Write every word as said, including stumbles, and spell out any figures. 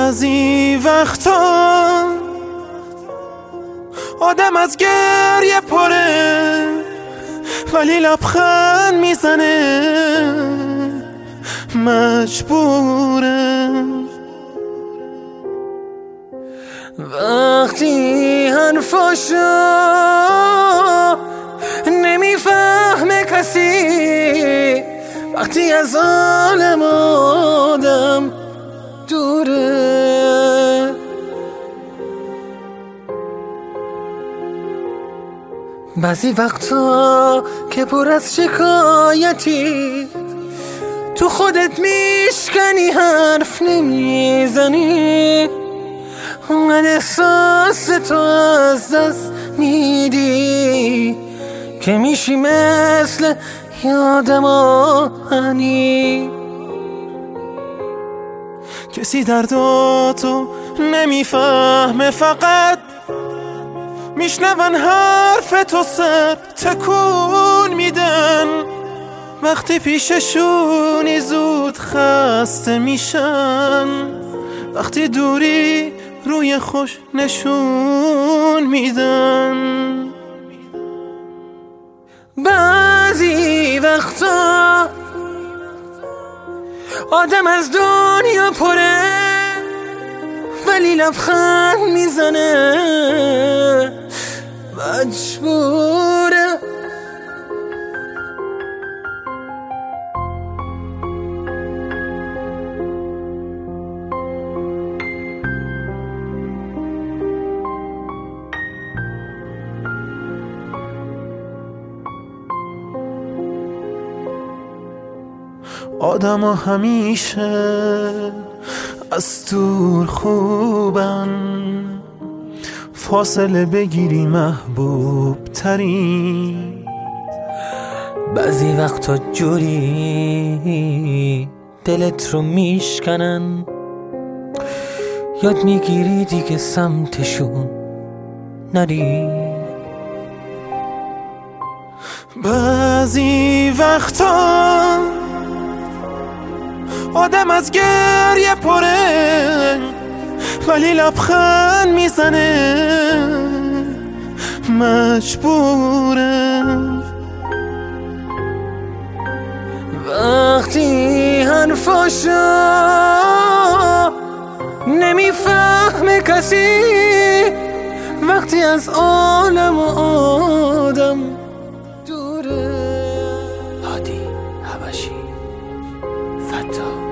بعضی وقتا آدم از گریه پره ولی لبخند میزنه، مجبوره. وقتی حرفاشو نمیفهمه کسی، وقتی از عالم آدم دوره، بعضی وقتا که پر از شکایتی تو خودت میشکنی، حرف نمیزنی، اون احساس تو از دست میدی که میشی مثل یادم آهنی. کسی درداتو نمیفهمه، فقط میشنون حرف تو، سر تکون میدن. وقتی پیششونی زود خسته میشن، وقتی دوری روی خوش نشون میدن. بعضی وقتا آدم از دنیا پره ولی لبخند میزنه، مجبوره. آدم ها همیشه از دور خوبن، فاصله بگیری محبوب ترین. بعضی وقتا جوری دلت رو میشکنن، یاد میگیری دیگه سمتشون نری. بعضی وقتا آدم از گریه پره ولی لبخند میزنه، مجبوره. وقتی حرفاشو نمیفهمه کسی، وقتی از عالم و آدم دوره. هادی حبشی، فتا.